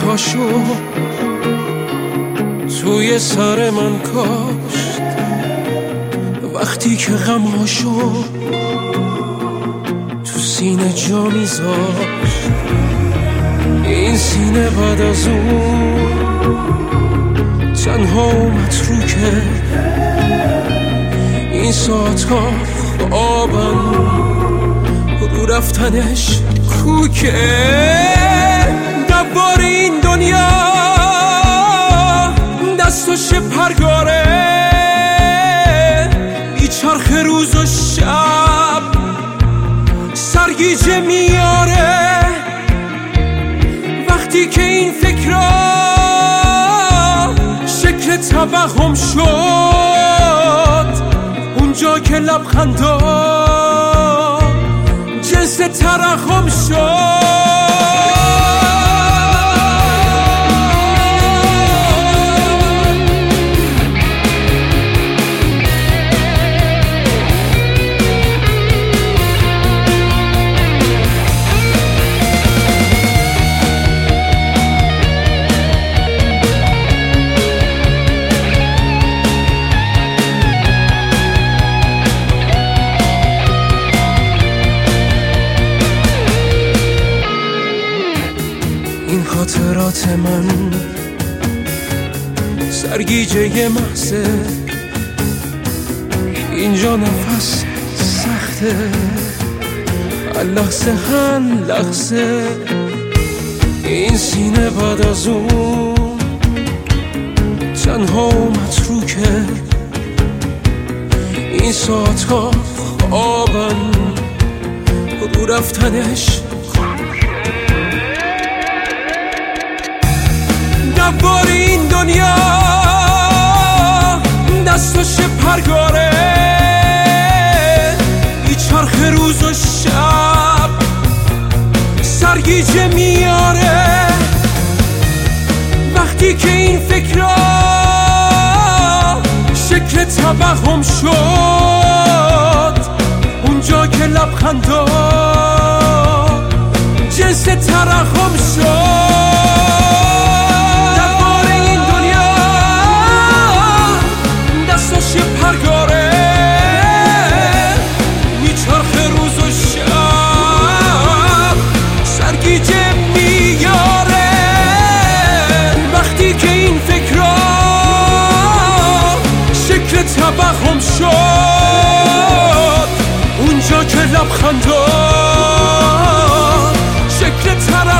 پاشو توی سر من کاشت، وقتی که غماشو تو سینه جا میذاشت. این سینه بعد از اون تنها و متروکه، این ساعت ها خوابن رو رفتنش کوکه. دوار این دنیا دستش پرگاره، بیچرخ روز و شب سرگیجه میاره. وقتی که این فکرها شکل توهم شد، اونجا که لبخندا جنس ترحم شد. این خاطرات من سرگیجه محضه، اینجا نفس سخته، هر لحظه هر لحظه. این سینه بعد از اون تنها و متروکه، این ساعت ها خوابن رو رفتنش. دوار این دنیا دستش پرگاره، بیچرخ روز و شب سرگیجه میاره. وقتی که این فکرها شکل توهم شد، اونجا که لبخندا جنس ترحم شد. پرگاره میچرخ روز و شب سرگیجه میاره. وقتی که این فکرها شکل توهم شد، اونجا که لبخندا شکل